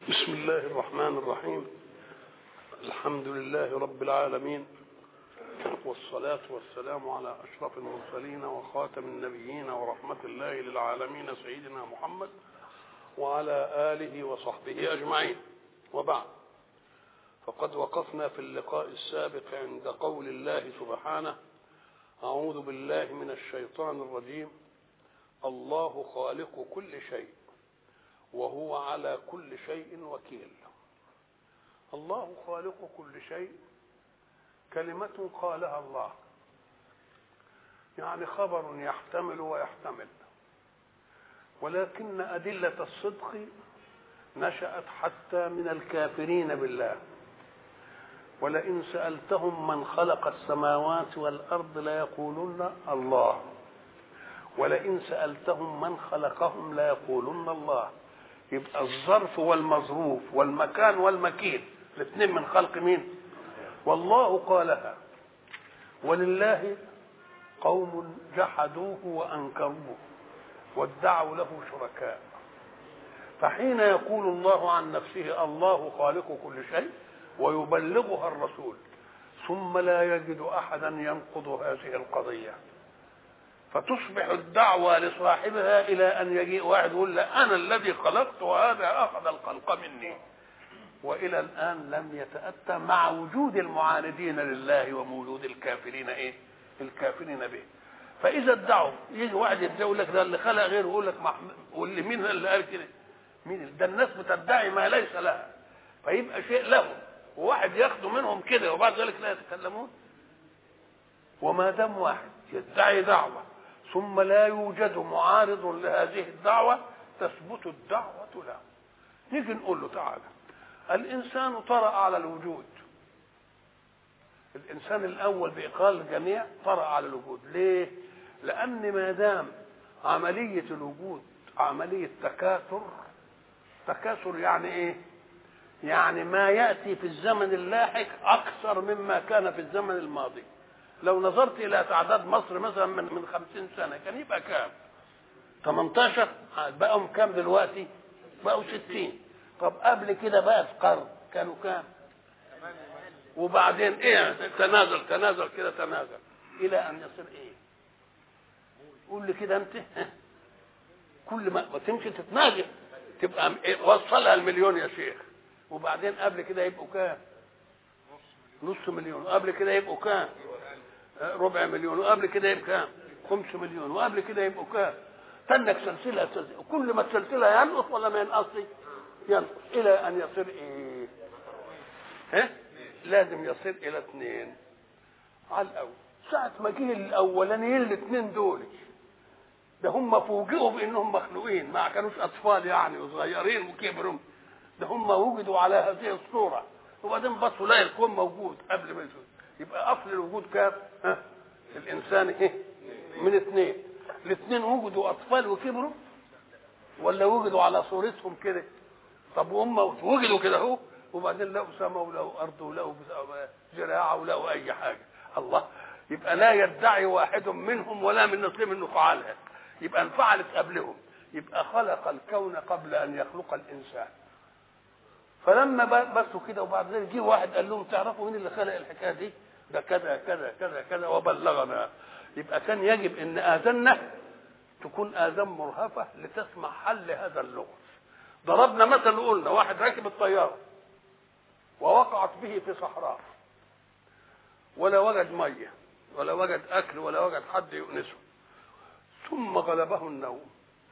بسم الله الرحمن الرحيم. الحمد لله رب العالمين، والصلاة والسلام على أشرف المرسلين وخاتم النبيين ورحمة الله للعالمين سيدنا محمد وعلى آله وصحبه أجمعين، وبعد، فقد وقفنا في اللقاء السابق عند قول الله سبحانه: أعوذ بالله من الشيطان الرجيم. الله خالق كل شيء وهو على كل شيء وكيل. الله خالق كل شيء كلمة قالها الله، يعني خبر يحتمل ويحتمل، ولكن أدلة الصدق نشأت حتى من الكافرين بالله. ولئن سألتهم من خلق السماوات والأرض ليقولن الله، ولئن سألتهم من خلقهم ليقولن الله. يبقى الظرف والمظروف والمكان والمكين الاثنين من خلق مين؟ والله قالها. ولله قوم جحدوه وأنكروه وادعوا له شركاء. فحين يقول الله عن نفسه الله خالق كل شيء ويبلغها الرسول، ثم لا يجد أحدا ينقض هذه القضية، فتصبح الدعوة لصاحبها إلى أن يجيء واحد يقول له أنا الذي خلقت وهذا أخذ الخلق مني. وإلى الآن لم يتأتى مع وجود المعاندين لله وموجود الكافرين الكافرين به. فإذا ادعوا، يجي واحد يقول لك ده اللي خلق غيره، يقول لك واللي مين اللي قال كده؟ مين ده؟ الناس بتدعي ما ليس لها، فيبقى شيء لهم، وواحد ياخده منهم كده وبعد ذلك لا يتكلمون. وما دام واحد يدعي دعوة ثم لا يوجد معارض لهذه الدعوة تثبت الدعوة له. نيجي نقول له تعالى، الإنسان طرأ على الوجود، الإنسان الأول بإقرار الجميع طرأ على الوجود. ليه؟ لأن ما دام عملية الوجود عملية تكاثر يعني إيه؟ يعني ما يأتي في الزمن اللاحق أكثر مما كان في الزمن الماضي. لو نظرت إلى تعداد مصر مثلا من 50 سنة كان يبقى كام؟ 18. بقوا كام دلوقتي؟ بقوا 60. طب قبل كده بقى في قرن كانوا كام؟ وبعدين ايه؟ تنازل كده تنازل الى ان يصير ايه؟ قول لي كده انت. كل ما تمشي تتنازل تبقى وصلها المليون يا شيخ. وبعدين قبل كده يبقوا كام؟ نص مليون. وقبل كده يبقوا كام؟ ربع مليون. وقبل كده يبقى كام؟ 5 مليون. وقبل كده يبقوا كام؟ تنك سلسله كل ما السلسله ينقص ولا ما ينقصش؟ ينقص الى ان يصير ايه؟ لازم يصير الى 2 على الاول. ساعه ما جه الاولانيين الاثنين دول، ده هم فوجئوا بانهم مخلوقين، ما كانوش اطفال يعني وصغيرين وكبروا، ده هم وجدوا على هذه الصوره، وبعدين بصوا لا الكون موجود قبل ما يوجد. يبقى اصل الوجود كام؟ الانسان من 2. الاثنين وجدوا اطفال وكبروا ولا وجدوا على صورتهم كده؟ طب وهم وجدوا كده اهو، وبعدين لقوا سماء ولقوا ارض ولقوا زراعه ولقوا اي حاجه. الله، يبقى لا يدعي واحد منهم ولا من نصيب انه فعلها، يبقى انفعلت قبلهم. يبقى خلق الكون قبل ان يخلق الانسان. فلما بسوا كده وبعد ذلك جه واحد قال لهم تعرفوا مين اللي خلق الحكايه دي؟ ده كذا كذا كذا كذا وبلغنا. يبقى كان يجب ان اذاننا تكون اذان مرهفه لتسمع حل هذا اللغز. ضربنا مثل وقلنا واحد راكب الطياره ووقعت به في صحراء، ولا وجد ميه ولا وجد اكل ولا وجد حد يؤنسه، ثم غلبه النوم،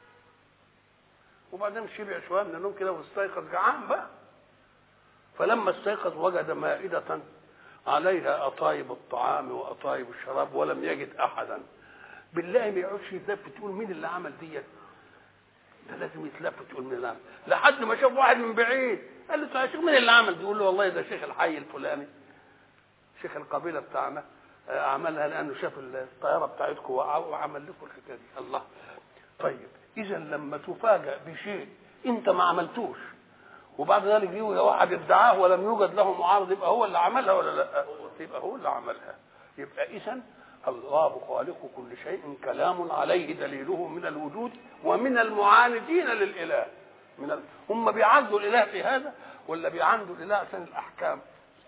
وبعدين شبع شويه من النوم كده واستيقظ جعان بقى. فلما استيقظ وجد مائده عليها اطايب الطعام واطايب الشراب ولم يجد احدا. بالله ما يقعدش يتلفت تقول مين اللي عمل ديت؟ ده لازم يتلفت تقول مين اللي عمل، لحد ما شاف واحد من بعيد قال له يا شيخ مين اللي عمل؟ يقول له والله ده شيخ الحي الفلاني، شيخ القبيله بتاعنا عملها لانه شاف الطياره بتاعتكم وعمل لكم الحكايه دي. الله. طيب اذا لما تفاجأ بشيء انت ما عملتوش وبعد ذلك يجي واحد ادعاه ولم يوجد له معارض، يبقى هو اللي عملها ولا لا؟ يبقى هو اللي عملها. يبقى اذا الله خالق كل شيء كلام عليه دليله من الوجود ومن المعاندين للإله. هم بيعندوا الاله في هذا ولا بيعندوا الاله عشان الاحكام؟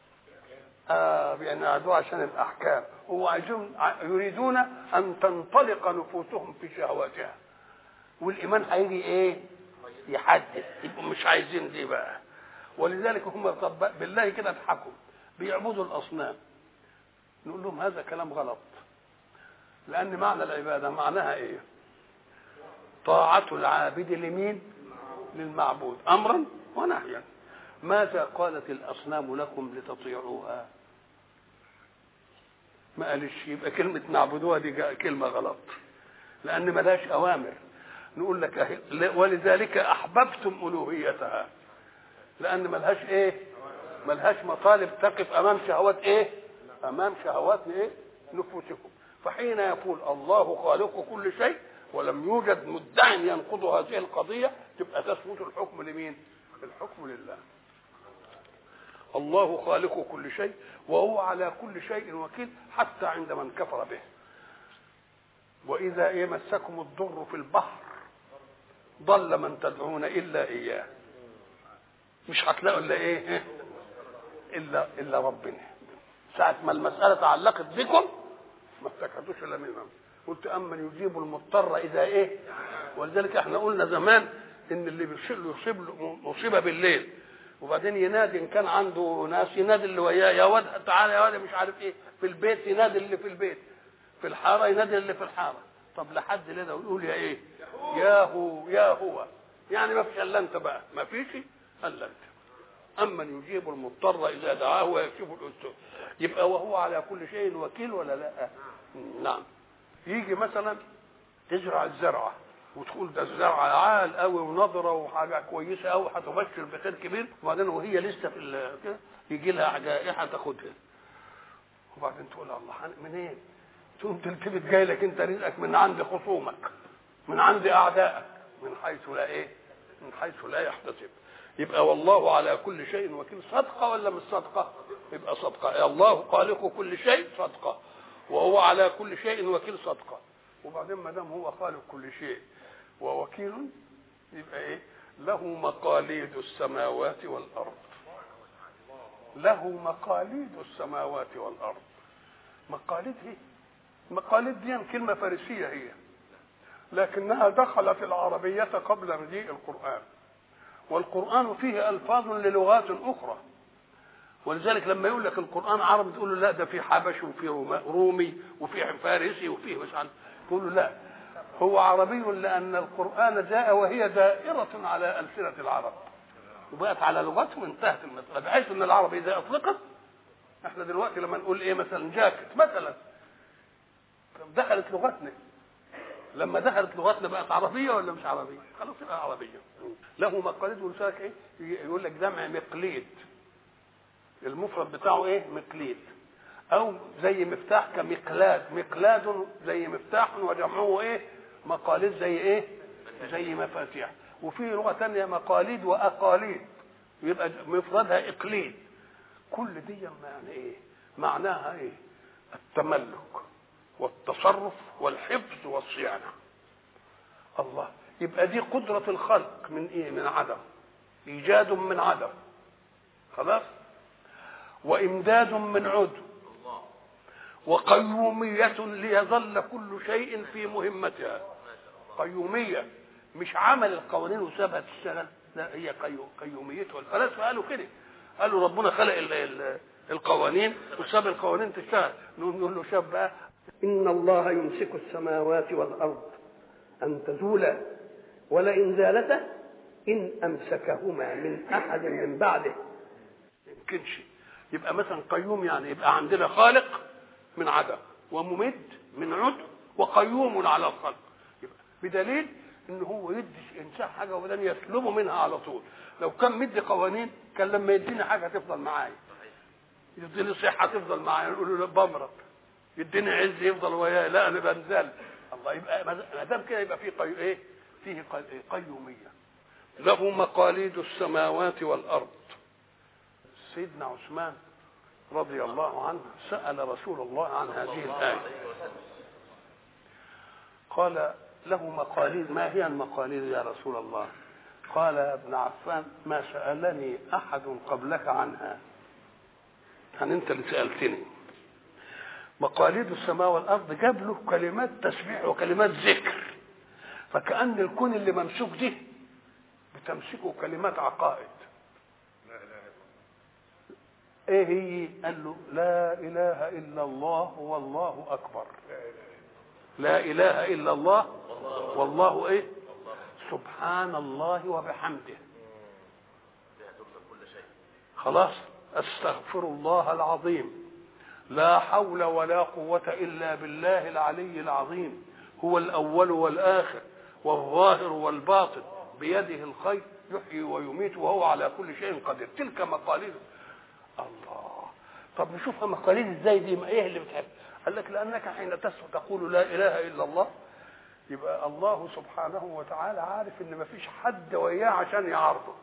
بيعندوا عشان الاحكام. هو يريدون ان تنطلق نفوسهم في شهواتها، والايمان هيجي ايه؟ يحدد. يبقوا مش عايزين دي بقى. ولذلك هم بالله كده اضحكوا، بيعبدوا الاصنام. نقول لهم هذا كلام غلط، لان معنى العباده معناها ايه؟ طاعه العابد لمين؟ للمعبود امرا ونهيا. ماذا قالت الاصنام لكم لتطيعوها؟ ما قالش. يبقى كلمه نعبدوها دي كلمه غلط، لان ملهاش اوامر. نقول لك ولذلك احببتم الوهيتها، لان ملهاش ايه؟ ملهاش مطالب تقف امام شهوات ايه؟ امام شهوات ايه؟ نفوسكم. فحين يقول الله خالق كل شيء ولم يوجد مدع ينقض هذه القضيه، تبقى تثبت الحكم لمين؟ الحكم لله. الله خالق كل شيء وهو على كل شيء وكيل، حتى عند من كفر به. واذا مسكم الضر في البحر ضل من تدعون الا اياه. مش هتلاقوا الا ايه؟ الا ربنا. ساعه ما المساله تعلقت بكم ما افتكرتوش الا منهم. قلت امن يجيب المضطر اذا ايه؟ ولذلك احنا قلنا زمان ان اللي يصيب مصيبه بالليل وبعدين ينادي، ان كان عنده ناس ينادي اللي وياه، يا واد تعالى يا واد مش عارف ايه، في البيت ينادي اللي في البيت، في الحاره ينادي اللي في الحاره. طب لحد لده ويقول يا ايه؟ يا هو يا هو، يعني ما فيش الا انت بقى، ما فيش الا انت. امن يجيب المضطر اذا دعاه ويكشف الاسوء. يبقى وهو على كل شيء وكيل ولا لا؟ نعم. يجي مثلا تزرع الزرعه وتقول ده الزرعه عال قوي ونضره وحاجه كويسه قوي هتبشر بخير كبير، وبعدين وهي لسه في كده يجي لها جائحه تاخدها، وبعدين تقول الله منين؟ تقوم تلتفت جاي لك انت رزقك من عند خصومك، من عند اعدائك، من حيث لا ايه؟ من حيث لا يحتسب. يبقى والله على كل شيء وكيل. صدقه ولا مش صدقه؟ يبقى صدقه. الله خالق كل شيء صدقه، وهو على كل شيء وكيل صدقه. وبعدين ما دام هو خالق كل شيء ووكيل يبقى ايه؟ له مقاليد السماوات والارض. له مقاليد السماوات والارض. مقاليد ايه؟ مقاليد دي كلمه فارسيه هي، لكنها دخلت العربيه قبل مجيء القران، والقران فيه الفاظ للغات اخرى. ولذلك لما يقول لك القران عربي تقول له لا ده في حبشي وفي رومي وفي فارسي وفيه مش عارف، تقول له لا هو عربي، لان القران جاء وهي دائره على السنه العرب وبقت على لغتهم، انتهت المساله. بحيث ان العربي اذا اطلقت، احنا دلوقتي لما نقول ايه مثلا جاكيت مثلا دخلت لغتنا، لما دخلت لغتنا بقت عربيه ولا مش عربيه؟ خلاص بقى عربيه. له مقاليد. ولذلك ايه يقول لك جمع مقليد، المفرد بتاعه ايه؟ مقليد. او زي مفتاح كمقلاد، مقلاد زي مفتاح وجمعه ايه؟ مقاليد زي ايه؟ زي مفاتيح. وفي لغه ثانيه مقاليد واقاليد، يبقى مفردها اقليد. كل دي يعني ايه؟ معناها ايه؟ التملك والتصرف والحفظ والصيانه. الله. يبقى دي قدره الخلق من ايه؟ من عدم، ايجاد من عدم، خلاص، وامداد من عدم، وقيوميه ليظل كل شيء في مهمتها. قيوميه مش عمل القوانين وسابها تشتغل، لا هي قيوميته. الفلاسفه قالوا كده، قالوا ربنا خلق القوانين وساب القوانين تشتغل. نقول له شاب بقى ان الله يمسك السماوات والارض ان تزولا ولئن زالتا ان امسكهما من احد من بعده. يمكنش. يبقى مثلا قيوم يعني يبقى عندنا خالق من عدم، وممد من عدم، وقيوم على الخلق. يبقى بدليل ان هو يدي انسان حاجه وبعدين يسلبه منها على طول. لو كان مدي قوانين كان لما يديني حاجه تفضل معايا، يديني صحه تفضل معايا، نقول له بمرض، يديني عز يفضل وياي، لا انا بنزل. الله. يبقى ما دام كده يبقى فيه قيوميه. له مقاليد السماوات والارض. سيدنا عثمان رضي الله عنه سأل رسول الله عن هذه الآية، قال له مقاليد، ما هي المقاليد يا رسول الله؟ قال يا ابن عفان ما سألني أحد قبلك عنها، يعني أنت اللي سألتني. مقاليد السماء والأرض جاب له كلمات تسبيح وكلمات ذكر، فكأن الكون اللي ممسوك دي بتمسكه كلمات عقائد. ايه هي؟ قال له لا اله الا الله والله اكبر. لا اله الا الله والله ايه؟ سبحان الله وبحمده. خلاص. استغفر الله العظيم. لا حول ولا قوة الا بالله العلي العظيم. هو الاول والاخر والظاهر والباطن، بيده الخير يحيي ويميت وهو على كل شيء قدير. تلك مقاليد الله. طب نشوفها مقاليد ازاي دي؟ ايه اللي بتحب؟ قال لك لانك حين تقول لا اله الا الله يبقى الله سبحانه وتعالى عارف ان مفيش حد وياه عشان يعارضه،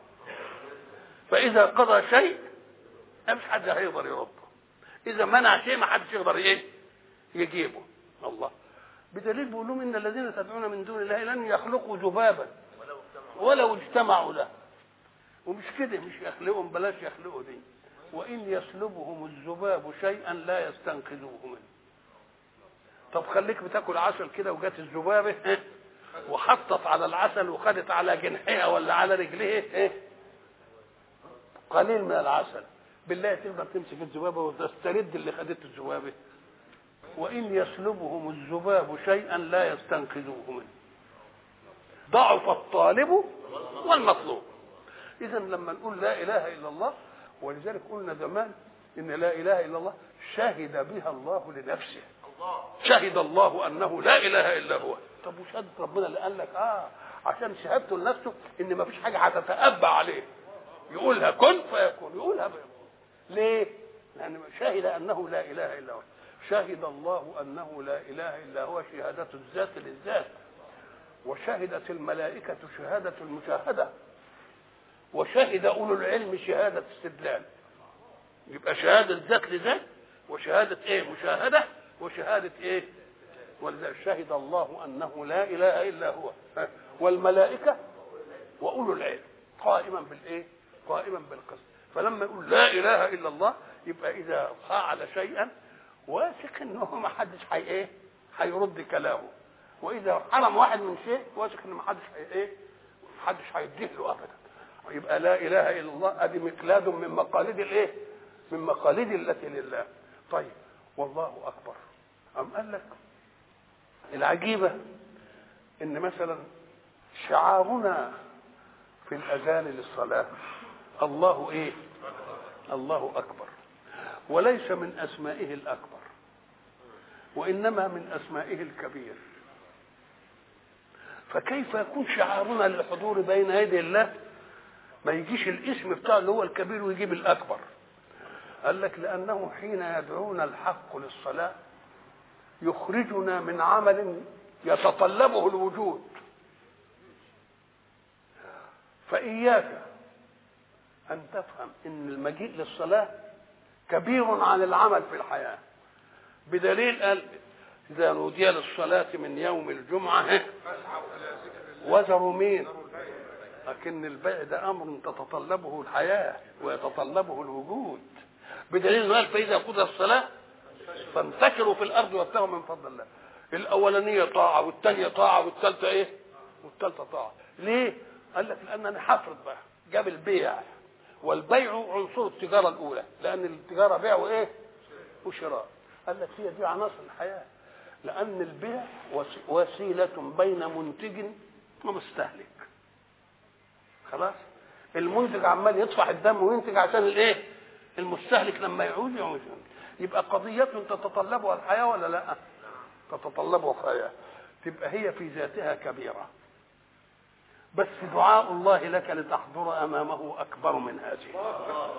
فاذا قضى شيء مفيش حد هيقدر يرده، اذا منع شيء ما حدش يقدر ايه يجيبه. الله بدليل بيقول لهم ان الذين تدعون من دون الله لن يخلقوا ذبابا ولو اجتمعوا له. ومش كده، مش يخلقهم، بلاش يخلقوا دي. وإن يسلبهم الذباب شيئا لا يستنقذوه منه. طب خليك بتاكل عسل كده وجات الذبابه وحطت على العسل وخدت على جنحها ولا على رجليه قليل من العسل، بالله تقدر تمسك الذبابه وتسترد اللي خدته الذبابه؟ وإن يسلبهم الذباب شيئا لا يستنقذوه منه. ضعف الطالب والمطلوب. إذا لما نقول لا إله إلا الله، ولذلك قلنا زمان إن لا إله إلا الله شهد بها الله لنفسه. شهد الله أنه لا إله إلا هو. طب وشهد ربنا اللي قال لك عشان شهادته لنفسه إن ما فيش حاجة هتتأبى عليه، يقولها كن فيكون، يقولها بيكون. ليه؟ لأن شهد أنه لا إله إلا هو. شهد الله أنه لا إله إلا هو شهادة الذات للذات، وشهدت الملائكة شهادة المشاهدة، وشهد أولو العلم شهادة استدلال. يبقى شهادة ذات لذات، وشهادة ايه؟ مشاهدة، وشهادة ايه؟ ولذلك شهد الله أنه لا إله إلا هو والملائكة وأولو العلم قائما بالايه؟ قائما بالقسط. فلما يقول لا إله إلا الله يبقى إذا فعل شيئا واثق إنه ما حدش هيرد كلامه، وإذا حرم واحد من شيء واثق إنه ما حدش محدش هيديه له أبدا. يبقى لا اله الا الله ادي مقلاد من مقاليد الايه؟ من مقاليد التي لله. طيب والله اكبر. ام قال لك العجيبه ان مثلا شعارنا في الاذان للصلاه الله ايه؟ الله اكبر، وليس من اسمائه الاكبر، وانما من اسمائه الكبير. فكيف يكون شعارنا للحضور بين يدي الله ما يجيش الاسم بتاعه اللي هو الكبير ويجيب الاكبر؟ قال لك لانه حين يدعونا الحق للصلاه يخرجنا من عمل يتطلبه الوجود. فاياك ان تفهم ان المجيء للصلاه كبير عن العمل في الحياه، بدليل قال اذا نودي للصلاه من يوم الجمعه وذروا مين؟ لكن البيع ده امر تتطلبه الحياه ويتطلبه الوجود، بدليل قال فاذا قضى الصلاه فانتشروا في الارض وابتغوا من فضل الله. الاولانيه طاعه والثانيه طاعه والثالثه ايه؟ والثالثه طاعه. ليه؟ قال لك لان انا هفرض بقى جاب البيع، والبيع عنصر التجاره الاولى، لان التجاره بيع وايه؟ وشراء. قال لك هي دي عناصر الحياه، لان البيع وسيله بين منتج ومستهلك. خلاص؟ المنتج عمال يدفع الدم وينتج عشان الايه؟ المستهلك لما يعود. يبقى قضيه تتطلبها الحياه ولا لا؟ تتطلبها الحياه. تبقى هي في ذاتها كبيره، بس دعاء الله لك لتحضر امامه اكبر من هذه.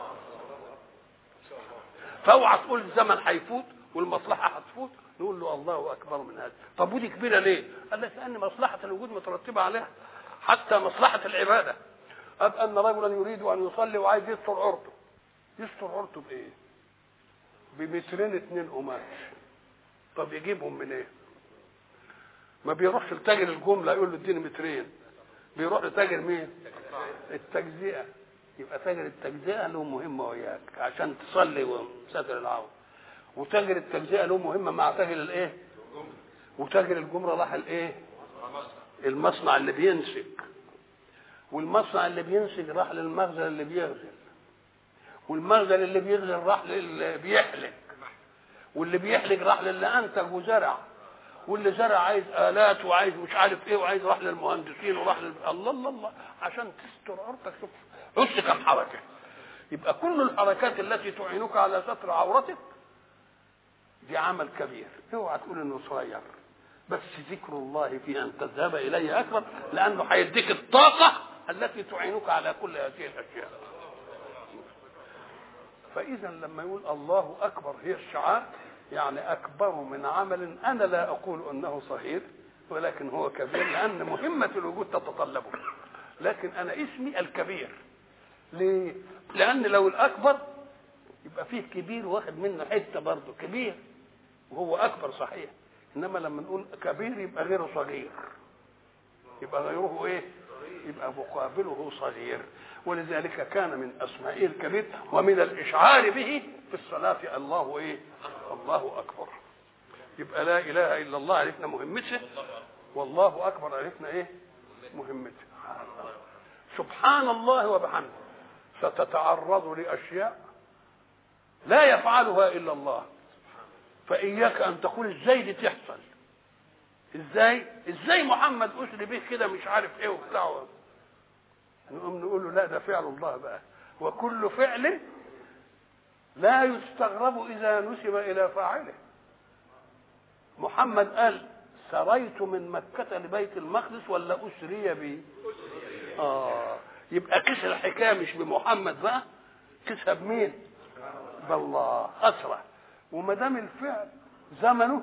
فاوعى تقول الزمن هيفوت والمصلحه هتفوت نقول له الله اكبر من هذا. طب ودي كبيره ليه؟ قال لك لان مصلحه الوجود مترتبه عليها، حتى مصلحه العباده. ان رجلا يريد ان يصلي وعايز يستر عورته، يستر عورته بايه؟ بمترين 2 قماش. طب يجيبهم من ايه؟ ما بيروحش لتاجر الجمله يقول له اديني مترين، بيروح لتاجر مين؟ التجزئه. يبقى تاجر التجزئه له مهمه وياك عشان تصلي وستر العوره، وتاجر التجزئه له مهمه مع تاجر الايه؟ وتاجر الجمره راح الايه؟ المصنع اللي بينسج، والمصنع اللي بينسج راح للمخزن اللي بيغزل، والمخزن اللي بيغزل راح للي بيحلق، واللي بيحلق راح للي انتج وزرع، واللي زرع عايز آلات وعايز مش عارف ايه وعايز راح للمهندسين وراح الله الله الله عشان تستر عورتك. شوف بص كم حركه. يبقى كل الحركات التي تعينك على ستر عورتك دي عمل كبير، اوعى تقول انه صغير، بس ذكر الله في ان تذهب اليه اكبر، لانه هيديك الطاقه التي تعينك على كل هذه الاشياء. فاذا لما يقول الله اكبر هي الشعار، يعني اكبر من عمل انا لا اقول انه صغير ولكن هو كبير، لان مهمه الوجود تتطلبه، لكن انا اسمي الكبير. ليه؟ لان لو الاكبر يبقى فيه كبير واخد منه حته برضه كبير وهو اكبر صحيح، انما لما نقول كبير يبقى غيره صغير، يبقى غيره ايه؟ يبقى مقابله صغير. ولذلك كان من اسمائه الكبير ومن الاشعار به في الصلاه الله ايه؟ الله اكبر. يبقى لا اله الا الله عرفنا مهمته، والله اكبر عرفنا ايه؟ مهمته. سبحان الله وبحمده ستتعرض لاشياء لا يفعلها الا الله، فاياك ان تقول ازاي دي تحصل، ازاي محمد اسري به كده مش عارف ايه وبتاع، نقوم نقول له لا ده فعل الله بقى، وكل فعل لا يستغرب اذا نسب الى فاعله. محمد قال سريت من مكة لبيت المقدس ولا اسري بي؟ يبقى كسر الحكايه مش بمحمد بقى، كسب بمين؟ بالله اسرى. وما دام الفعل زمنه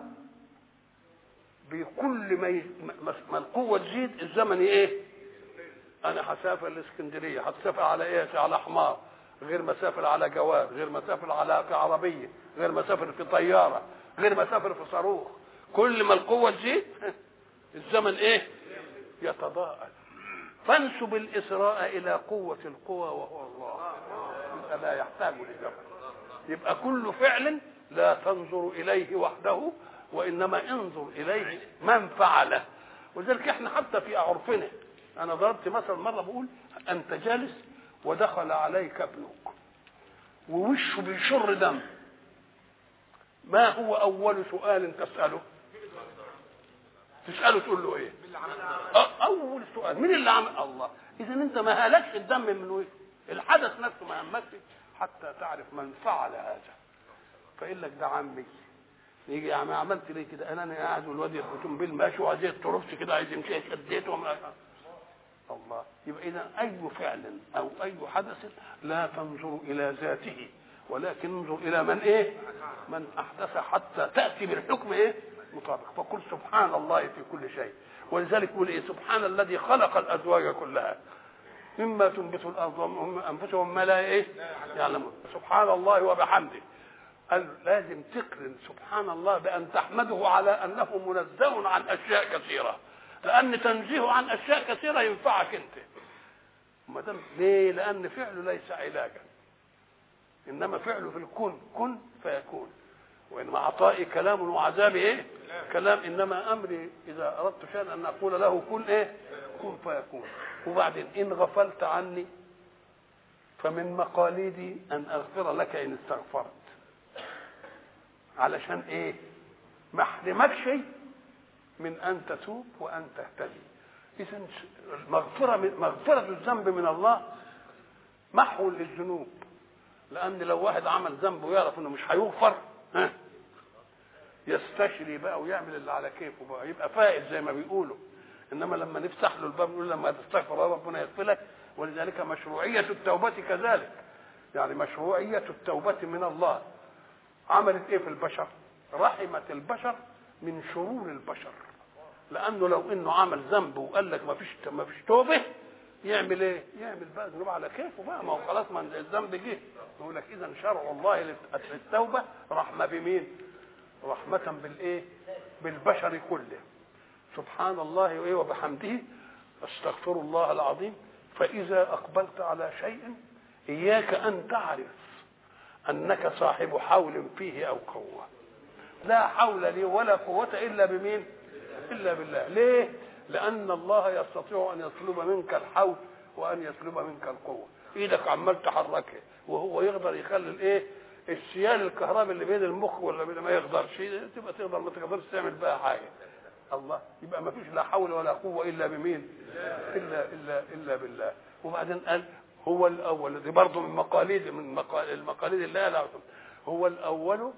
بكل ما القوه تزيد الزمن ايه؟ انا هسافر الاسكندريه، هتسافر على ايه؟ على حمار، غير ما اسافر على جواد، غير ما اسافر على في عربيه، غير ما اسافر في طياره، غير ما اسافر في صاروخ. كل ما القوه تزيد الزمن ايه؟ يتضاءل. فانسب الاسراء الى قوه القوى وهو الله، يبقى لا يحتاج لزمن. يبقى كل فعل لا تنظر اليه وحده وانما انظر اليه من فعله. ولذلك احنا حتى في عرفنا، انا ضربت مثلا مره بقول انت جالس ودخل عليك ابنك ووشه بيشر دم، ما هو اول سؤال تساله؟ تقول له ايه؟ اول سؤال مين اللي عمل؟ الله. اذا انت ما هلكش الدم من وجهه، الحدث نفسه ما همكش حتى تعرف من فعل هذا. فيقول لك ده عمي، يجي يا عم عملت ليه كده؟ انا قاعد والواد يخبطون بالماشي وعايز يترفش كده عايز يمشي شديته الله. يبقى اذا اي فعل او اي حدث لا تنظر الى ذاته ولكن انظر الى من ايه؟ من احدث حتى تاتي بالحكم ايه؟ مطابق. فقل سبحان الله في كل شيء. ولذلك يقول ايه؟ سبحان الذي خلق الازواج كلها مما تنبت الارض ومن انفسهم ما لا ايه؟ يعلمون. سبحان الله وبحمده. قال لازم تقرن سبحان الله بان تحمده على انه منزه عن اشياء كثيره، لان تنزيه عن اشياء كثيره ينفعك انت. ما دام ليه؟ لان فعله ليس علاجا، انما فعله في الكون كن فيكون. وان عطائي كلام وعذابي ايه؟ كلام. انما امري اذا اردت شيئا ان اقول له كن ايه؟ كن فيكون. وبعدين ان غفلت عني فمن مقاليدي ان اغفر لك ان استغفرت. علشان ايه؟ ما احرمكش من ان تتوب وان تهتدي. اذا مغفرة الذنب من الله محو للذنوب، لان لو واحد عمل ذنب ويعرف انه مش هيغفر يستشري بقى ويعمل اللي على كيفه بقى، يبقى فائز زي ما بيقولوا. انما لما نفتح له الباب نقول لما تستغفر ربنا يغفر لك. ولذلك مشروعية التوبة كذلك، يعني مشروعية التوبة من الله عملت ايه في البشر؟ رحمت البشر من شرور البشر، لانه لو انه عمل ذنب وقال لك ما فيش توبه يعمل ايه؟ يعمل بقى ذنوب على كيفه بقى، ما هو خلاص ما الذنب جه. يقول لك اذا شرع الله للتوبه رحمه بمين؟ رحمه بالايه؟ بالبشر كله. سبحان الله وايه وبحمده استغفر الله العظيم. فإذا أقبلت على شيء إياك أن تعرف أنك صاحب حول فيه أو قوة. لا حول لي ولا قوة إلا بمين؟ إلا بالله. ليه؟ لأن الله يستطيع أن يطلب منك الحول وأن يطلب منك القوة. إيدك عمال تحركها وهو يقدر يخلي الإيه؟ السيال الكهربي اللي بين المخ ولا بين ما يقدرش، تبقى تقدر ما تقدرش تعمل بها حاجة. الله، يبقى ما فيش لا حول ولا قوة إلا بمين؟ إلا بالله. وبعدين قال هو الأول. دي برضه من المقاليد الله. لا، هو الأول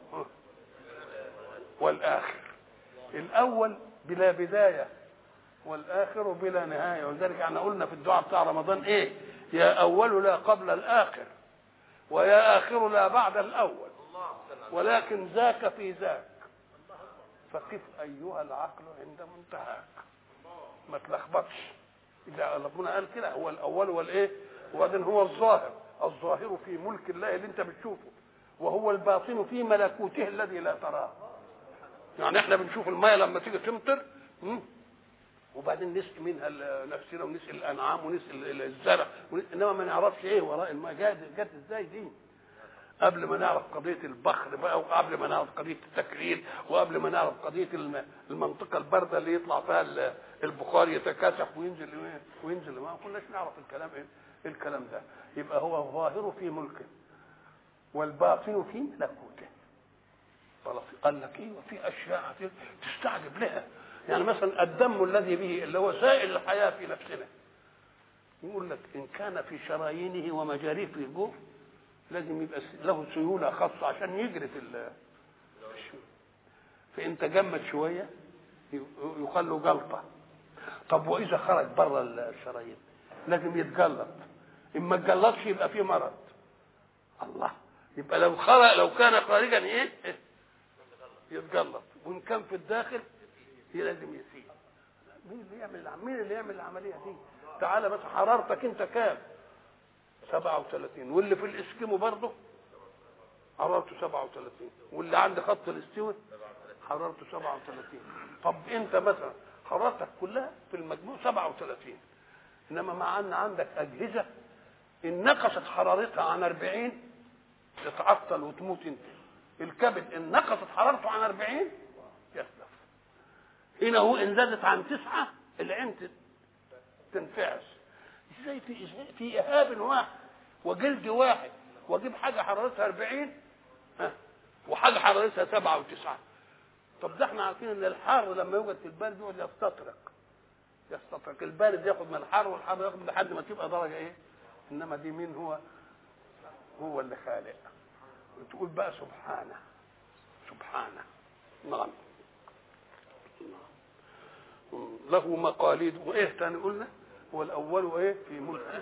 والآخر. الأول بلا بداية والآخر بلا نهاية. ولذلك احنا قلنا في الدعاء بتاع رمضان ايه؟ يا أول لا قبل الآخر، ويا آخر لا بعد الأول، ولكن ذاك في ذاك، فقف أيها العقل عند منتهاك. ما تلخبطش. إذا ربنا قال كده هو الأول والإيه؟ وبعدين هو الظاهر في ملك الله اللي أنت بتشوفه، وهو الباطن في ملكوته الذي لا تراه. يعني احنا بنشوف الماء لما تيجي تمطر وبعدين نسقي منها نفسنا ونسقي الانعام ونسقي الزرع، انما ما نعرفش ايه وراء الماء جت ازاي دي. قبل ما نعرف قضيه البخر بقى، وقبل ما نعرف قضيه التكرير، وقبل ما نعرف قضيه المنطقه البارده اللي يطلع فيها البخار يتكاثف وينزل ما كناش نعرف الكلام ايه الكلام ده. يبقى هو الظاهر في ملكه والباطن في ملكوته. خلاص. قال لك ايه؟ وفي اشياء تستعجب لها. يعني مثلا الدم الذي به اللي هو سائل الحياه في نفسنا، يقول لك ان كان في شرايينه ومجاريه في الجوف لازم يبقى له سيوله خاصه عشان يجري في فان تجمد شويه يقال له جلطه. طب واذا خرج بره الشرايين لازم يتجلط، ان ما اتجلطش يبقى فيه مرض. الله، يبقى لو كان خارجا ايه يتجلط، وان كان في الداخل لازم يسيب. مين اللي يعمل العمليه دي؟ تعالى بس حرارتك انت كام؟ 37. واللي في الاسكيمو برضه حرارته 37، واللي عند خط الاستوى حرارته 37. طب انت مثلا حرارتك كلها في المجموع 37، انما مع ان عندك اجهزه ان نقصت حرارتها عن 40 تتعطل وتموت. انت الكبد ان نقصت حرارته عن 40 يتلف. هنا هو ان زادت عن 9 العين تنفعس. ازاي في اهاب واحد وجلد واحد واجيب حاجه حرارتها 40 وحاجه حرارتها 7 و9؟ طب ده احنا عارفين ان الحار لما يوجد في البارد يقعد يستطرق. البارد ياخد من الحار والحار ياخد لحد ما تبقى درجه ايه. انما دي مين هو اللي خالق. وتقول بقى سبحانه. نعم، له مقاليد. وايه تاني قلنا؟ هو الاول وايه في ملكه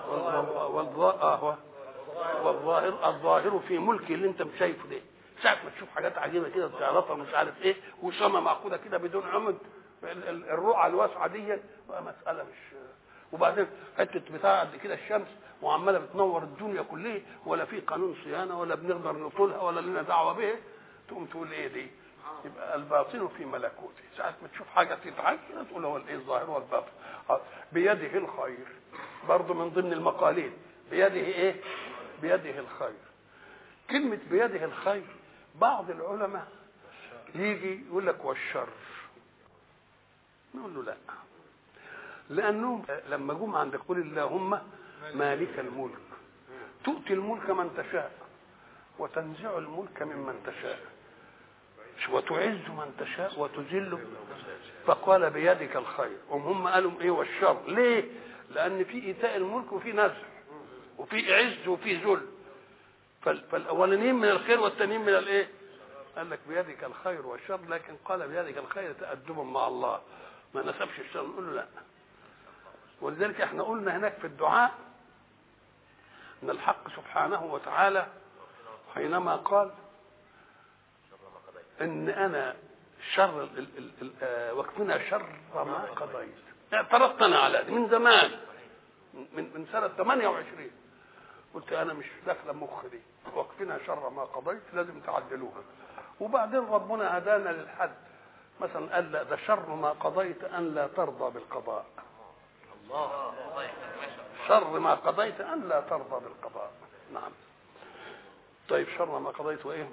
الظاهر في ملكه اللي انت مش شايفه ده. ساعه ما تشوف حاجات عجيبه كده تعرفها مش عارف ايه، وشمه معقوده كده بدون عمد، الرقعه الواسعه دي مساله مش. وبعدين حته بتاع قد كده الشمس وعماله بتنور الدنيا كلها، ولا في قانون صيانه ولا بنقدر نطولها ولا لنا دعوه به، تقوم تقول ايه دي؟ يبقى الباطن في ملكوته. ساعه ما تشوف حاجه تتعجب تقول هو الايه الظاهر والباطن. بيده الخير برضه من ضمن المقاليد. بيده ايه؟ بيده الخير. كلمه بيده الخير بعض العلماء يجي يقول لك والشر، نقول له لا، لانهم لما جم عند قول اللهم مالك الملك تؤتي الملك من تشاء وتنزع الملك ممن تشاء وتعز من تشاء وتذل. فقال بيدك الخير. هم قالوا ايه والشر؟ ليه؟ لان في ايتاء الملك وفي نزع وفي عز وفي ذل. فالاولانيين من الخير والثانيين من الايه؟ قال لك بيدك الخير والشر، لكن قال بيدك الخير تأدبا مع الله، ما نسبش الشر. نقول له لا. ولذلك احنا قلنا هناك في الدعاء ان الحق سبحانه وتعالى حينما قال ان انا شر وقتنا شر ما قضيت، اعترضتنا على دي من زمان، من سنه 28 قلت انا مش داخله مخ دي، وقتنا شر ما قضيت لازم تعدلوها. وبعدين ربنا هدانا للحد، مثلا قال لا ده شر ما قضيت ان لا ترضى بالقضاء. شر ما قضيت ان لا ترضى بالقضاء. نعم. طيب شر ما قضيت وايه؟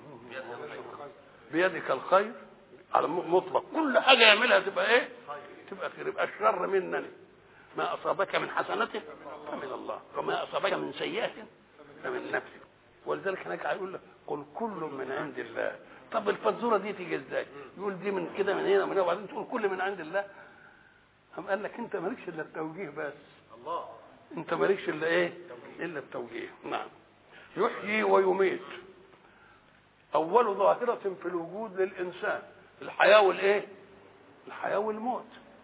بيدك الخير على مطلق، كل حاجه يعملها تبقى ايه؟ تبقى خير. يبقى الشر منني، ما اصابك من حسنه فمن الله وما اصابك من سيئه فمن نفسك. ولذلك هناك هيقول لك قل كل من عند الله. طب الفزوره دي تيجي ازاي؟ يقول دي من كده من هنا ومن هنا وبعدين تقول كل من عند الله. قام قال لك انت مالكش الا التوجيه بس. الله. انت مالكش الا ايه؟ الا التوجيه. نعم. يحيي ويميت. اول ظاهره في الوجود للانسان الحياه والايه؟ الحياه والموت.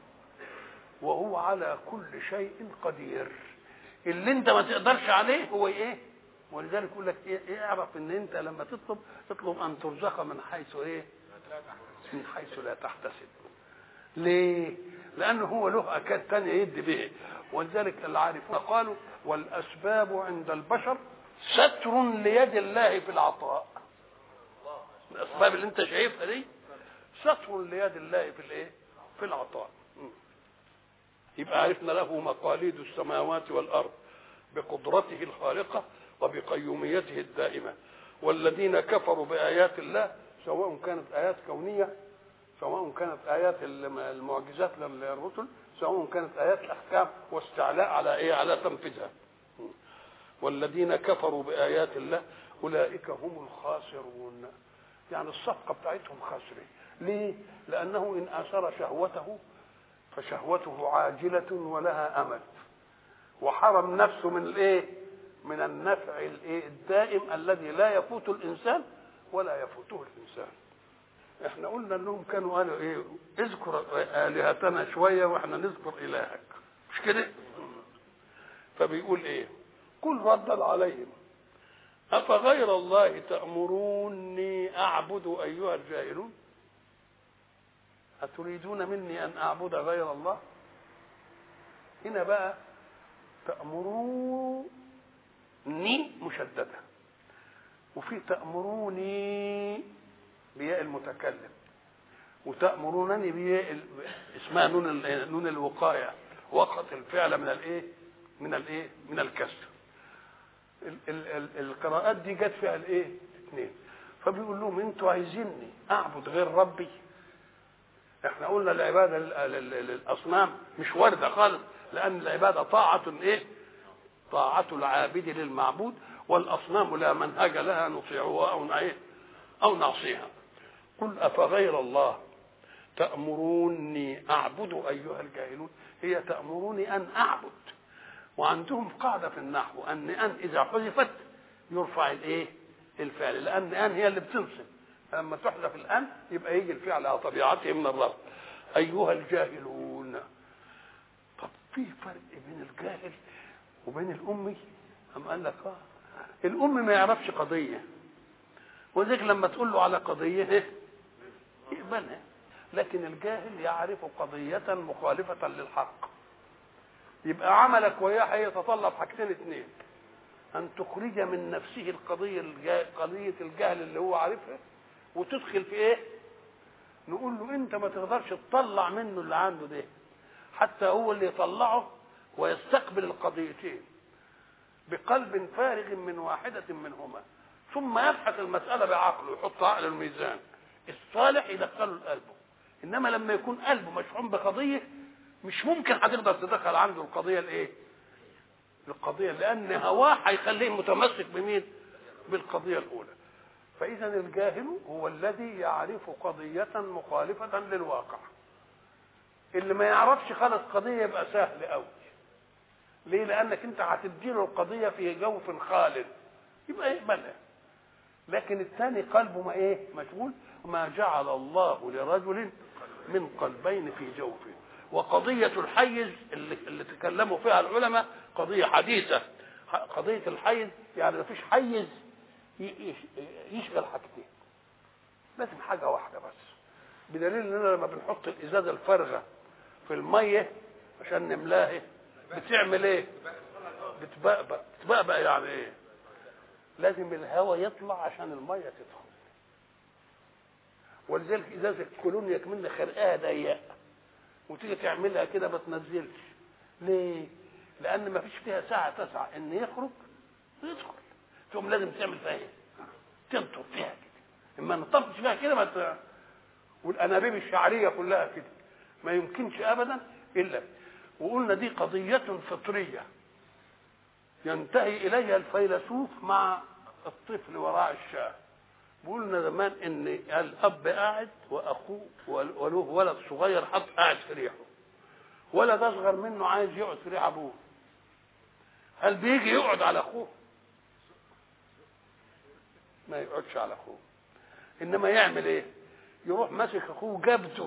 وهو على كل شيء قدير. اللي انت ما تقدرش عليه هو ايه؟ ولذلك يقول لك ايه؟ اعرف ان انت لما تطلب ان ترزق من حيث ايه؟ من حيث لا تحتسب. ليه؟ لانه هو له اكاد ثانيه يدي به. ولذلك العارفون قالوا والاسباب عند البشر ستر ليد الله في العطاء. الاسباب اللي انت شايفها دي ستر ليد الله في الايه؟ في العطاء. يبقى عرفنا له مقاليد السماوات والارض بقدرته الخارقه وبقيوميته الدائمه. والذين كفروا بايات الله سواء كانت ايات كونيه سواء كانت ايات المعجزات للرسل سواء كانت ايات الاحكام واستعلاء على ايه؟ على تنفيذها. والذين كفروا بايات الله اولئك هم الخاسرون. يعني الصفقه بتاعتهم خاسره. ليه؟ لانه ان اثر شهوته فشهوته عاجله ولها امد، وحرم نفسه من الايه؟ من النفع الايه؟ الدائم الذي لا يفوت الانسان ولا يفوته الانسان. احنا قلنا انهم كانوا قالوا ايه؟ اذكر الهتنا شويه واحنا نذكر الهك، مش كده؟ فبيقول ايه؟ قل ردد عليهم افغير الله تأمروني اعبد ايها الجاهلون. أتريدون مني أن أعبد غير الله؟ هنا بقى تأمروني مشددة، وفي تأمروني بياء المتكلم، وتأمرونني بياء اسمها نون الوقاية، وقت الفعل من الايه؟ من الايه؟ من الكسر. القراءات دي جت فيها الايه؟ اثنين. فبيقول لهم انتوا عايزيني اعبد غير ربي؟ احنا قلنا العباده للاصنام مش وارده خالص، لان العباده طاعه ايه؟ طاعه العابد للمعبود، والاصنام لا منهج لها نطيعها او نعصيها. قل افغير الله تأمروني اعبد ايها الجاهلون. هي تأمروني ان اعبد. وعندهم قاعده في النحو ان اذا حذفت يرفع الايه؟ الفعل، لان هي اللي بتنصب. لما تحذف الان يبقى يجي الفعل على طبيعته من الرفع. ايها الجاهلون. طب في فرق بين الجاهل وبين الامي؟ أم قال لك الامي ما يعرفش قضيه، وذلك لما تقول له على قضيه يقبلها. لكن الجاهل يعرف قضيه مخالفه للحق. يبقى عملك وياه يتطلب حاجتين اثنين: ان تخرج من نفسه قضيه الجهل اللي هو عارفها، وتدخل في ايه؟ نقول له انت ما تقدرش تطلع منه اللي عنده ده، حتى هو اللي يطلعه ويستقبل القضيتين بقلب فارغ من واحدة منهما، ثم يبحث المسألة بعقله، يحط عقل الميزان الصالح يدخله لقلبه. انما لما يكون قلبه مشحون بقضية مش ممكن هتقدر تدخل عنده القضية الايه؟ القضية، لان هواه هيخليه متمسك بمين؟ بالقضية الاولى. فإذا الجاهل هو الذي يعرف قضية مخالفة للواقع. اللي ما يعرفش خالص قضية يبقى سهل قوي. ليه؟ لأنك أنت هتديله القضية في جوف خالد يبقى يقبلها. لكن الثاني قلبه ما ايه؟ مشغول. ما جعل الله لرجل من قلبين في جوفه. وقضية الحيز اللي تكلموا فيها العلماء قضية حديثة. قضية الحيز يعني ما فيش حيز يشغل حاجتين، لازم حاجه واحده بس. بدليل اننا لما بنحط الازازه الفارغه في الميه عشان نملاها بتعمل ايه؟ بتبقبق يعني ايه؟ لازم الهواء يطلع عشان الميه تدخل. ولذلك ازازه كولونيا كمان خرقها ضيقه وتيجي تعملها كده ما تنزلش، ليه؟ لان ما فيش فيها ساعه تسعى ان يخرج ويدخل، ثم لازم تعمل فيها ايه؟ تنطر فيها كده. اما نطرش فيها كده ما والانابيب الشعريه كلها كده ما يمكنش ابدا الا. وقلنا دي قضيه فطريه ينتهي اليها الفيلسوف مع الطفل وراء الشاه. قلنا زمان ان الاب قاعد واخوه وله ولد صغير حط قاعد في ريحه، ولد اصغر منه عايز يقعد في ريح ابوه، هل بيجي يقعد على اخوه؟ ما يقعدش على اخوه، انما يعمل ايه؟ يروح ماسك اخوه جبته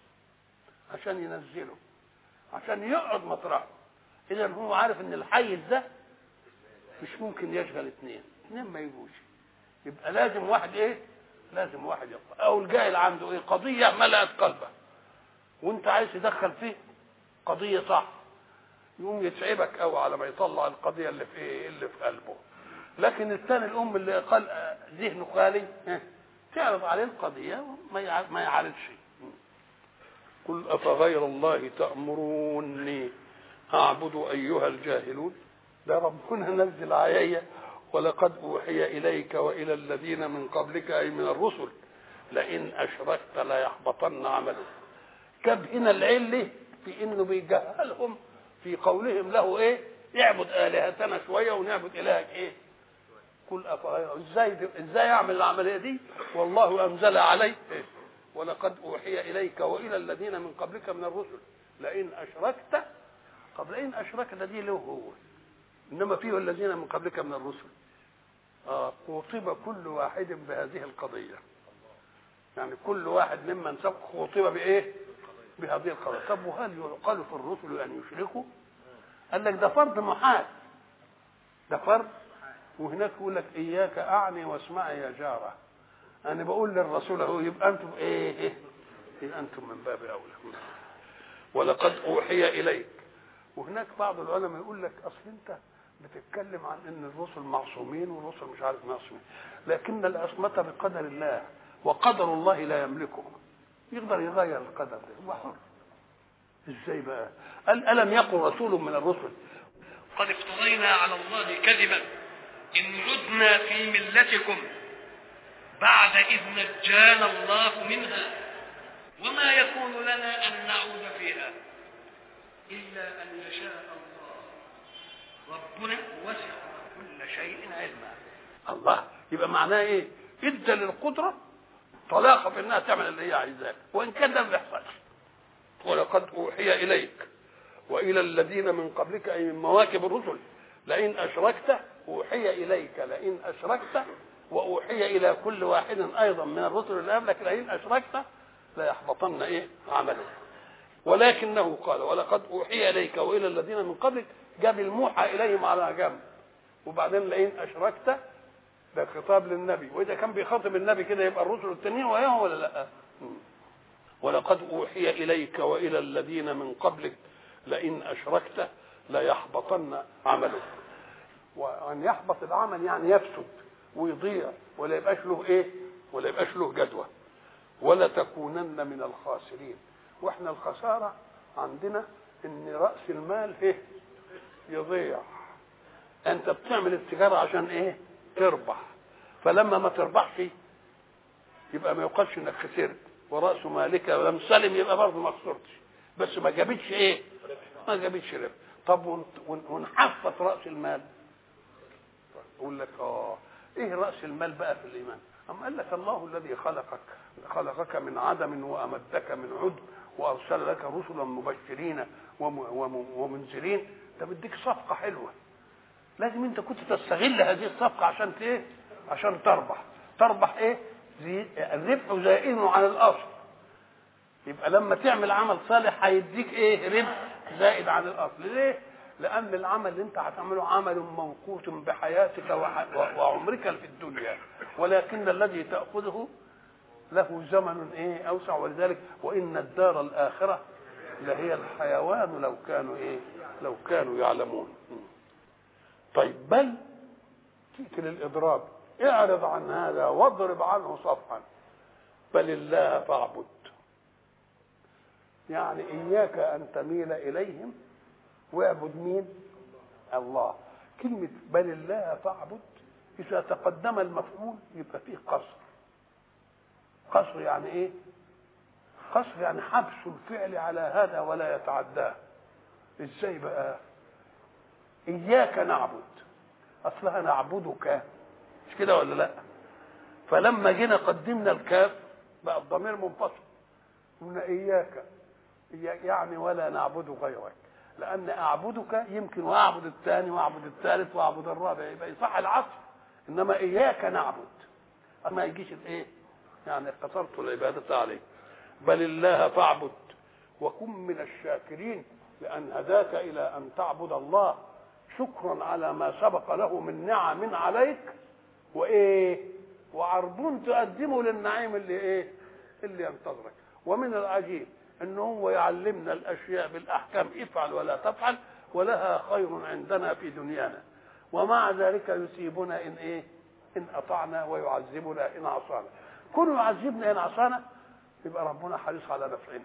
عشان ينزله، عشان يقعد مطرحه. اذا هو عارف ان الحيز ده مش ممكن يشغل اثنين ما يجوش، يبقى لازم واحد ايه؟ لازم واحد يقع. او الجاهل عنده ايه؟ قضيه ملأت قلبه وانت عايز تدخل فيه قضيه صح، يقوم يتعبك قوي على ما يطلع القضيه اللي في ايه؟ اللي في قلبه. لكن الثاني الام اللي قال ذهنه خالي تعرض عليه القضيه ما يعرفش. قل افغير الله تأمروني اعبد ايها الجاهلون. ده ربنا نزل عليا ولقد اوحي اليك والى الذين من قبلك اي من الرسل لئن اشركت ليحبطن عملك. جاب هنا العله في انه بيجهلهم في قولهم له ايه؟ اعبد الهتنا شويه ونعبد الهك ايه؟ قل افغير. ازاي اعمل العمليه دي؟ والله انزل علي إيه؟ ولقد اوحي اليك والى الذين من قبلك من الرسل لئن اشركت. قبل ان اشركت دي له هو، انما فيه الذين من قبلك من الرسل. خوطب كل واحد بهذه القضيه، يعني كل واحد ممن سبق خوطب بايه؟ بهذه القضيه. طب وهل يقال في الرسل ان يشركوا؟ قال لك ده فرض محال، ده فرض. وهناك يقول لك اياك اعني واسمعي يا جاره. انا بقول للرسول اهو، يبقى انتم ايه؟ يبقى انتم من باب اولى. ولقد اوحي اليك. وهناك بعض العلماء يقول لك اصل انت بتتكلم عن ان الرسل معصومين والرسل مش عارف معصومين، لكن العصمه بقدر الله وقدر الله لا يملكه. يقدر يغير القدر ده، هو حر. ازاي بقى؟ قال الم يقل رسول من الرسل قد افترينا على الله كذبا ان عدنا في ملتكم بعد اذ نجانا الله منها وما يكون لنا ان نعود فيها الا ان يشاء الله ربنا وسع كل شيء علما. الله يبقى معناه ايه؟ ادى للقدره طلاقه في انها تعمل اللي هي عايزاه، وان كان ده ما بيحصلش. ولقد اوحي اليك والى الذين من قبلك اي من مواكب الرسل لئن اشركت. اوحي اليك لئن اشركت، واوحي الى كل واحد ايضا من الرسل اللي قبلك لئن اشركت ليحبطن ايه؟ عملك. ولكنه قال ولقد اوحي اليك والى الذين من قبلك، جاب الموحى اليهم على جنب، وبعدين لئن اشركت ده خطاب للنبي، واذا كان بيخاطب النبي كده يبقى الرسل التانيين وياهم ولا لا؟ ولقد اوحي اليك والى الذين من قبلك لئن اشركت ليحبطن عملك. وان يحبط العمل يعني يفسد ويضيع ولا يبقاش له ايه؟ ولا يبقاش له جدوى. ولا تكونن من الخاسرين. واحنا الخساره عندنا ان راس المال ايه؟ يضيع. انت بتعمل التجاره عشان ايه؟ تربح، فلما ما تربحش يبقى ما يقالش انك خسرت، وراس مالك ولم سلم يبقى برضه ما خسرتش، بس ما جابتش ايه؟ ما جابتش ربح. طب ونحفظ راس المال، اقول لك ايه راس المال بقى في الايمان؟ اما قال لك الله الذي خلقك من عدم وامدك من عدم وارسل لك رسلا مبشرين ومنذرين. ده بديك صفقه حلوه، لازم انت كنت تستغل هذه الصفقه عشان ايه؟ عشان تربح ايه؟ الربح زائد عن الاصل. يبقى لما تعمل عمل صالح هيديك ايه؟ ربح زائد عن الاصل. ليه؟ لان العمل اللي انت هتعمله عمل موقوت بحياتك وعمرك في الدنيا، ولكن الذي تاخذه له زمن ايه؟ اوسع. ولذلك وان الدار الاخره لهي الحيوان لو كانوا ايه؟ لو كانوا يعلمون. طيب بل تلك للاضراب، اعرض عن هذا واضرب عنه صفحا. بل الله فاعبد، يعني اياك ان تميل اليهم واعبد مين؟ الله. كلمة بل الله فاعبد إذا تقدم المفعول يبقى فيه قصر. قصر يعني إيه؟ قصر يعني حبس الفعل على هذا ولا يتعداه. إزاي بقى؟ إياك نعبد، أصلها نعبدك، مش كده ولا لا؟ فلما جينا قدمنا الكاف بقى الضمير منفصل، قلنا إياك يعني ولا نعبد غيرك، لأن أعبدك يمكن وأعبد الثاني وأعبد الثالث وأعبد الرابع، يبقى يصح العطف. إنما إياك نعبد أما يجيش الإيه؟ يعني قصرت العبادة عليه. بل الله فاعبد وكن من الشاكرين، لأن هداك إلى أن تعبد الله شكرا على ما سبق له من نعم عليك وإيه؟ وعرض تقدمه للنعيم اللي إيه؟ اللي ينتظرك. ومن العجيب انه هو يعلمنا الاشياء بالاحكام، افعل ولا تفعل ولها خير عندنا في دنيانا، ومع ذلك يثيبنا ان ايه؟ ان اطعنا ويعذبنا ان عصانا. كل يعذبنا ان عصانا يبقى ربنا حريص على نفعنا،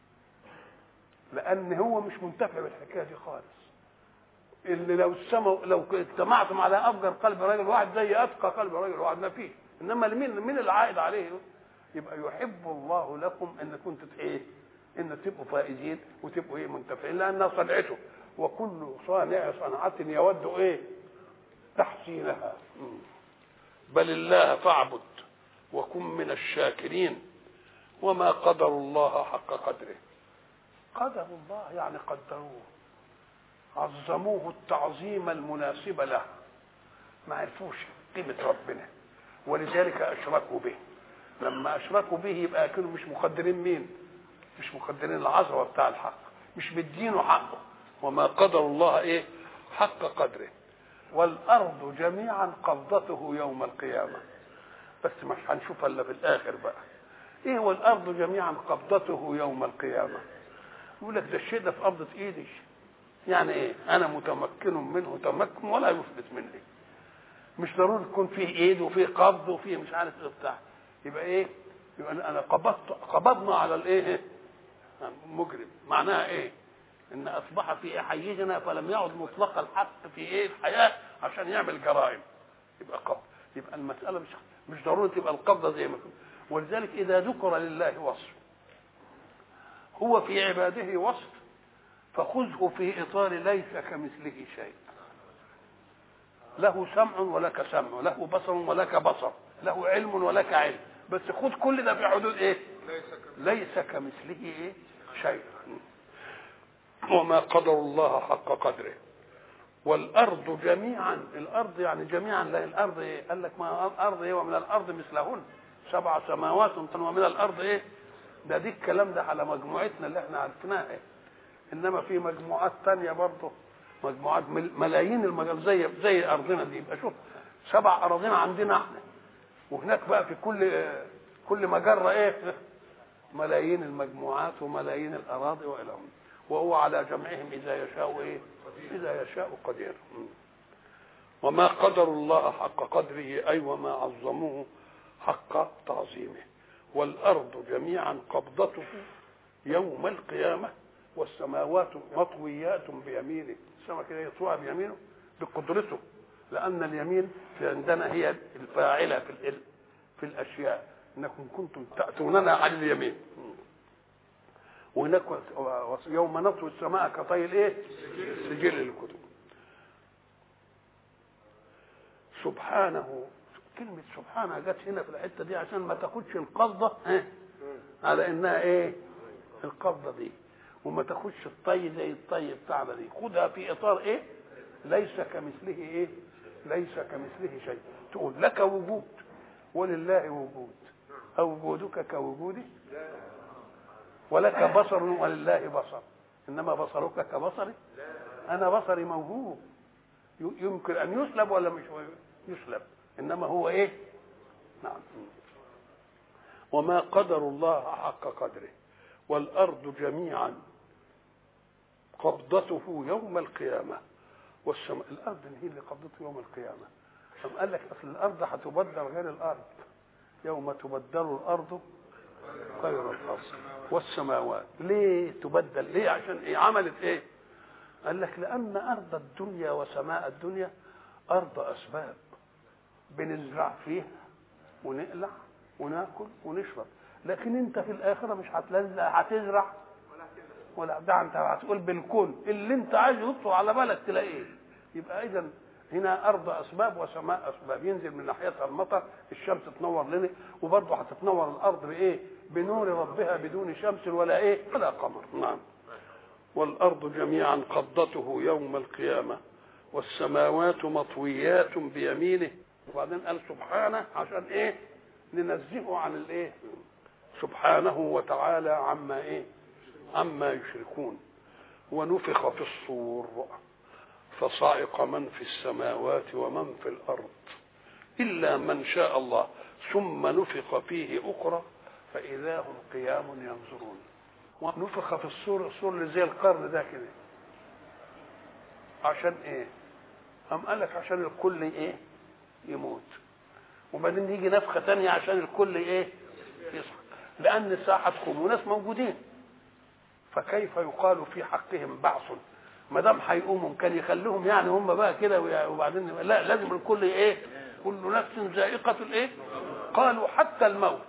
لان هو مش منتفع بالحكايه دي خالص. اللي لو اجتمعتم على افجر قلب رجل واحد زي اتقى قلب رجل واحد ما فيه، انما مين العائد عليه؟ يبقى يحب الله لكم ان كنتم ايه؟ ان تبقوا فائزين وتبقوا ايه؟ منتفعين، لانها صنعته، وكل صانع صنعة يود ايه؟ تحسينها. بل الله فاعبد وكن من الشاكرين وما قدر الله حق قدره. قدر الله يعني قدروه، عظموه التعظيم المناسب له، ما عرفوش قيمة ربنا ولذلك اشركوا به. لما اشركوا به يبقى كانوا مش مقدرين مين؟ مش مقدرين العظمه بتاع الحق، مش مدينه حقه. وما قدر الله ايه؟ حق قدره. والارض جميعا قبضته يوم القيامه، بس مش هنشوفها الا في الاخر بقى. ايه هو الارض جميعا قبضته يوم القيامه؟ يقول لك ده الشيء ده في قبضه ايدي، يعني ايه؟ انا متمكن منه تمكن ولا يفلت مني. مش ضروري تكون فيه ايد وفيه قبض وفيه مش عارف ايه بتاع. يبقى ايه؟ يبقى انا قبضنا على الايه؟ مجرم. معناها ايه؟ ان اصبح في حيزنا فلم يعد مطلق الحق في ايه؟ الحياه عشان يعمل جرائم. يبقى قبض. يبقى المساله مش ضروري تبقى القبضه زي ما كنت. ولذلك اذا ذكر لله وصف هو في عباده وصف فخذه في اطار ليس كمثله شيء. له سمع ولك سمع، له بصر ولك بصر، له علم ولك علم، بس خذ كل ده في حدود ايه؟ ليس كمثله ايه؟ شيء. وما قدر الله حق قدره. والارض جميعا، الارض يعني جميعا، لا الارض ايه؟ قال لك ما الارض ايه؟ ومن الارض مثلهن 7 سماوات ومن الارض ايه؟ ده دي الكلام ده على مجموعتنا اللي احنا عرفناها إيه؟ انما في مجموعات ثانيه برضه، مجموعات ملايين المجال زي ارضنا دي. يبقى شوف 7 اراضين عندنا احنا، وهناك بقى في كل مجره ايه؟ ملايين المجموعات وملايين الاراضي والى اخره. وهو على جمعهم اذا يشاء ايه؟ اذا يشاء قدير. وما قدر الله حق قدره اي وما عظموه حق تعظيمه. والارض جميعا قبضته يوم القيامه والسماوات مطويات بيمينه. السماء كده يطوها بيمينه بقدرته، لان اليمين في عندنا هي الفاعله في الاشياء. انكم كنتم تاتوننا عن اليمين. وهناك يوم نطوي السماء كطي الايه؟ سجل الكتب. سبحانه، كلمه سبحانه جت هنا في الحته دي عشان ما تاخدش القبضه على انها ايه؟ القبضه دي، وما تاخدش الطي زي الطي بتاعنا دي. خدها في اطار ايه؟ ليس كمثله ايه؟ ليس كمثله شيء. تقول لك وجود ولله وجود، او وجودك كوجودي، ولك بصر ولله بصر، انما بصرك كبصري. انا بصري موجود، يمكن ان يسلب ولا مش يسلب، انما هو ايه؟ نعم. وما قدر الله حق قدره. والارض جميعا قبضته يوم القيامه والسماء. الارض هي اللي قبضته يوم القيامه. طب قال لك اصل الارض هتبدل غير الارض، يوم تبدل الارض غير الارض والسماوات. ليه تبدل؟ ليه؟ عشان ايه؟ عملت ايه؟ قال لك لأن أرض الدنيا وسماء الدنيا أرض أسباب، بنزرع فيها ونقلع وناكل ونشرب، لكن انت في الآخرة مش هتزرع ولا ده، انت هتقول بالكون اللي انت عايز يطلع على بالك تلاقيه. يبقى إذا هنا أرض أسباب وسماء أسباب، ينزل من ناحيتها المطر، الشمس تنور لنا، وبرضه هتتنور الأرض بإيه؟ بنور ربها بدون شمس ولا إيه؟ ولا قمر. نعم. والأرض جميعا قبضته يوم القيامة والسماوات مطويات بيمينه. وبعدين قال سبحانه عشان إيه؟ ننزهه عن الإيه؟ سبحانه وتعالى عما إيه؟ عما يشركون. ونفخ في الصور فصعق من في السماوات ومن في الأرض إلا من شاء الله ثم نفخ فيه أخرى فإذا هم قيام ينظرون. ونفخ في الصور، الصور اللي زي القرن ده كده، عشان ايه؟ قام قال لك عشان الكل ايه؟ يموت، وبعدين يجي نفخه ثانيه عشان الكل ايه؟ يصحى، لان الساعه هتقوم وناس موجودين، فكيف يقال في حقهم بعث ما دام هيقوموا؟ كان يخليهم يعني هم بقى كده وبعدين لا، لازم الكل ايه؟ كل نفس ذائقه الايه؟ قالوا حتى الموت،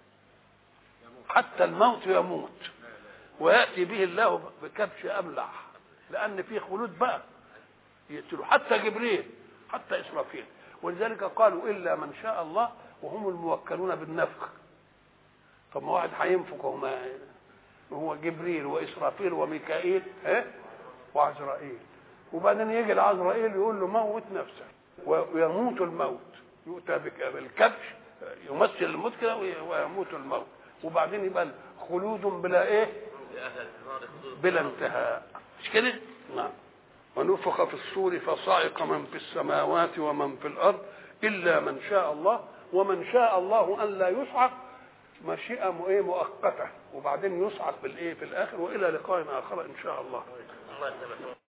حتى الموت يموت وياتي به الله بكبش املح، لان في خلود بقى يقتلوا حتى جبريل حتى اسرافيل. ولذلك قالوا الا من شاء الله وهم الموكلون بالنفخ. طب ما واحد هينفخ هو جبريل واسرافيل وميكائيل وعزرائيل، وبعدين يجي العزرائيل يقول له موت نفسك ويموت الموت، يؤتى بالكبش يمثل الموت كده ويموت الموت، وبعدين يبقى خلود بلا ايه؟ بلا انتهاء، مش كده؟ نعم. ونفخ في الصور فصعق من في السماوات ومن في الارض الا من شاء الله. ومن شاء الله ان لا يصعق مشيئه مؤقته، وبعدين يصعق بالايه في الاخر. والى لقاء اخر ان شاء الله.